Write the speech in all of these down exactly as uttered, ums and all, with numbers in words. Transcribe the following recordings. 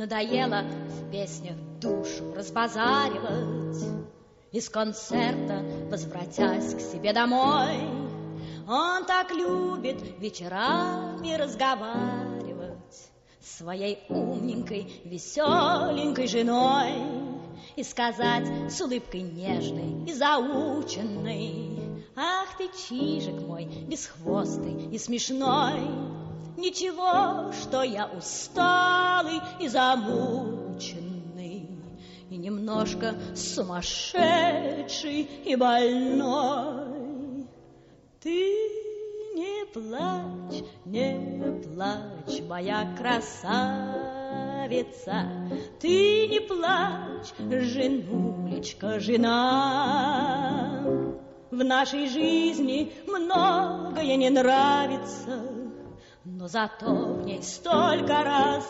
Надоело в песнях душу разбазаривать. Из концерта, возвратясь к себе домой, он так любит вечерами разговаривать с своей умненькой, веселенькой женой и сказать с улыбкой нежной и заученной: ах ты, чижик мой, бесхвостый и смешной, ничего, что я усталый и замученный, и немножко сумасшедший и больной. Ты не плачь, не плачь, моя красавица, ты не плачь, женулечка, жена. В нашей жизни многое не нравится, но зато в ней столько раз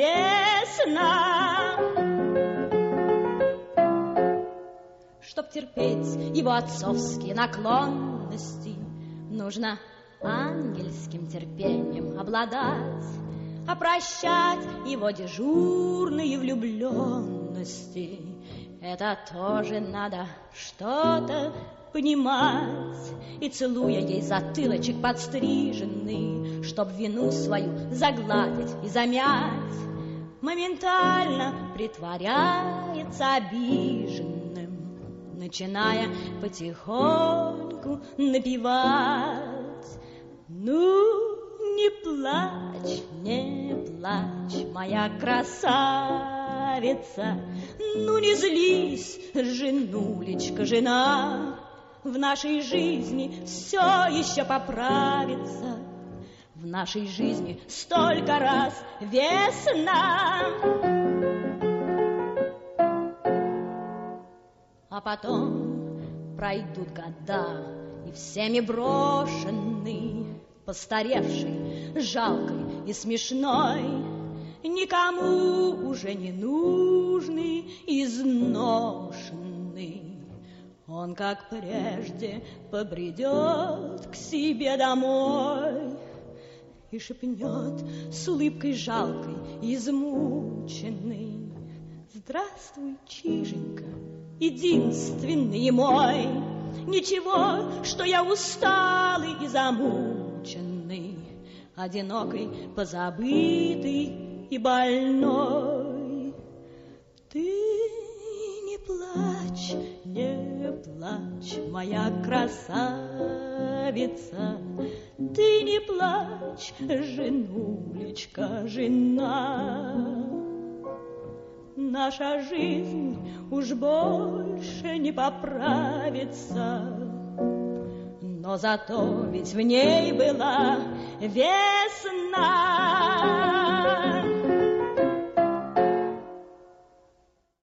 весна. Чтоб терпеть его отцовские наклонности, нужно ангельским терпением обладать, а прощать его дежурные влюбленности — это тоже надо что-то понимать. И целуя ей затылочек подстриженный, чтоб вину свою загладить и замять, моментально притворяется обиженным, начиная потихоньку напевать: ну, не плачь, не плачь, моя красавица, ну, не злись, женулечка, жена. В нашей жизни все еще поправится, в нашей жизни столько раз весна. А потом пройдут года, и всеми брошенный, постаревший, жалкий и смешной, никому уже не нужный, изношенный, он, как прежде, побредет к себе домой и шепнет с улыбкой жалкой, измученный: здравствуй, чиженька, единственный мой, ничего, что я усталый и замученный, одинокий, позабытый и больной. Ты не плачь, не плачь, моя красавица, ты не плачь, женулечка, жена. Наша жизнь уж больше не поправится, но зато ведь в ней была весна.